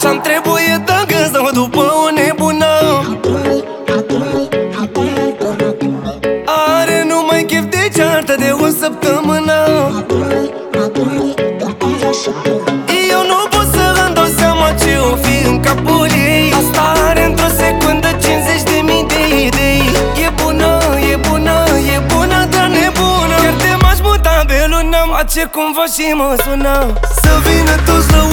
Asta-mi trebuie dacă stau după o nebună. Are numai chef de ceartă de o săptămână. Eu nu pot să-mi dau seama ce o fi în capul ei. Asta are într-o secundă 50.000 de idei. E bună, e bună, e bună, dar nebună. Chiar te m-aș muta pe lună, face cumva și mă sună să vină toți la